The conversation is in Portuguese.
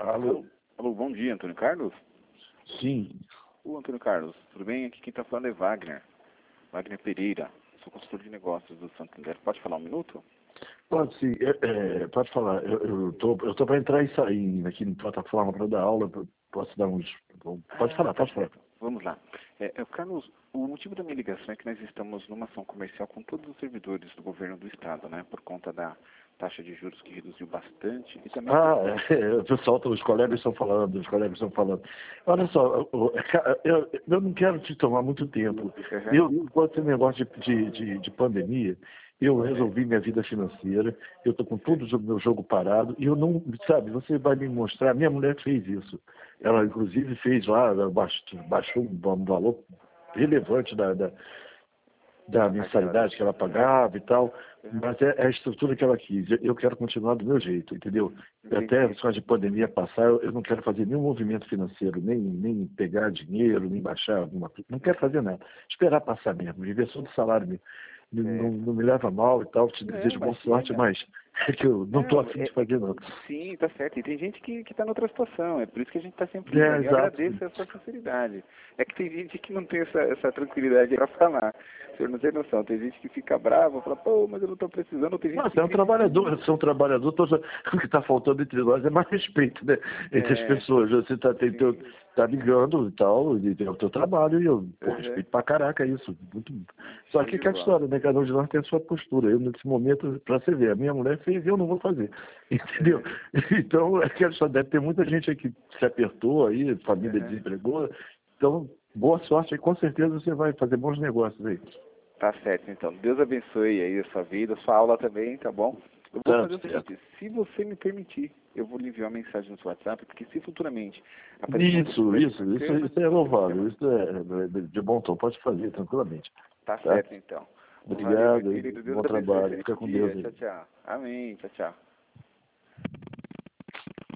Alô? Alô, bom dia, Antônio Carlos? Sim. Antônio Carlos, tudo bem? Aqui quem está falando é Wagner Pereira, sou consultor de negócios do Santander. Pode falar um minuto? Pode sim, pode falar. Eu tô para entrar e sair aqui na plataforma para dar aula. Posso dar uns. Pode falar, Tá pode falar. certo. Vamos lá. Carlos, o motivo da minha ligação é que nós estamos numa ação comercial com todos os servidores do governo do estado, né? Por conta da taxa de juros que reduziu bastante e também... O pessoal, os colegas estão falando, Olha só, eu não quero te tomar muito tempo. Com esse negócio de pandemia, eu resolvi minha vida financeira, eu estou com todo o meu jogo parado, e eu não, sabe, você vai me mostrar, minha mulher fez isso. Ela, inclusive, fez lá, baixou um valor relevante da mensalidade que ela pagava e tal, mas é a estrutura que ela quis. Eu quero continuar do meu jeito, entendeu? Até a de pandemia passar, eu não quero fazer nenhum movimento financeiro, nem pegar dinheiro, nem baixar alguma coisa. Não quero fazer nada. Esperar passar mesmo, viver só do salário mesmo. Não me leva mal e tal, te desejo boa sorte, mas é que eu não estou afim de fazer nada. Sim, tá certo. E tem gente que está noutra situação, é por isso que a gente está sempre ligando. Eu agradeço a sua sinceridade. É que tem gente que não tem essa tranquilidade para falar. O senhor não tem noção. Tem gente que fica bravo, fala, pô, mas eu não estou precisando. Tem gente Você é um trabalhador, o que está faltando entre nós é mais respeito, né? Entre as pessoas. Você tá ligando e tal, e tem o teu trabalho, e eu respeito pra caraca isso. Muito... Só que aquela história, né? Cada um de nós tem a sua postura. Eu, nesse momento, pra você ver, a minha mulher fez e eu não vou fazer. Entendeu? Então, aquela história, deve ter muita gente aí que se apertou aí, família desempregou. Então, boa sorte e com certeza você vai fazer bons negócios aí. Tá certo, então. Deus abençoe aí a sua vida, a sua aula também, tá bom? Eu vou fazer o seguinte, se você me permitir, eu vou lhe enviar uma mensagem no seu WhatsApp, porque se futuramente... Isso é louvável, isso é de bom tom, pode fazer tranquilamente. Tá certo, então. Obrigado, Valeu, meu querido. Deus bom abençoe. trabalho, fica com Deus aí. Tchau, tchau. Amém, tchau, tchau.